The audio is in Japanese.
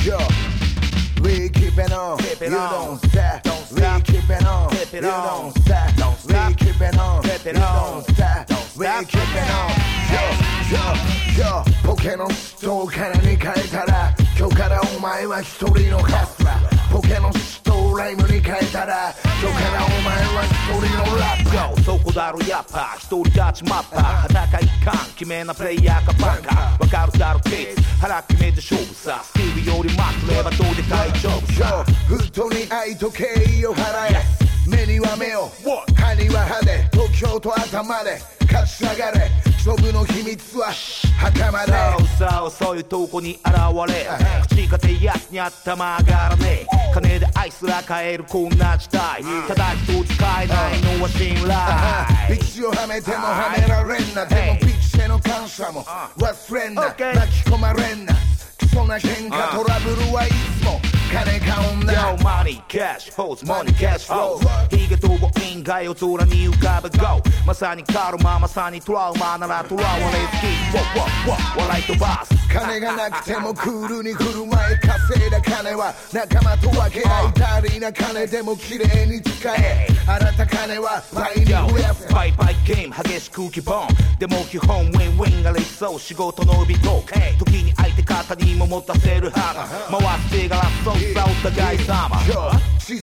Yo, we keep it on, you don't stop. We keep it on, you don't stop. We keep it on, you don't stop. We keep it on. Yo, ポケの人を金に変えたら今日からお前は一人のハスラー。ポケの人をライムに変えたら今日からお前は一人のラッパー。 そこだろやっぱ一人勝ちマッパー。裸一貫決めなプレイヤーかバンカー。わかるだろケース腹決めて勝負さ。スティービーよりマックればどうで大丈夫さ。 フットに愛と敬意を払え。目には目を歯には歯で東京と頭で勝ち上がれ。勝負の秘密は袴で。 そういうとこに現れ口かてやつに頭上がらねえ。金で愛すら買えるこんな時代。ただ一つ使えないのは信頼。 ビッチをはめてもはめられんな。でもビッチへの感謝も忘れんな。泣き込まれんな。そんな喧嘩トラブルはいつも金買うんだ。 Yo money cash hoes money cash flow。 ヒゲとボインが夜空に浮かべ Go。 まさにカルマまさにトラウマならトラウマで好き笑い飛ばす。 金がなくてもクールに振る舞い稼いだ金は仲間と分け合い。足りな金でも綺麗に使え。洗った金は倍に増やせ。 バイバイゲーム激しく空気ボンでも基本ウィンウィンが理想。仕事の美と時に相手方にも持たせる花回してがらそうさお互い様。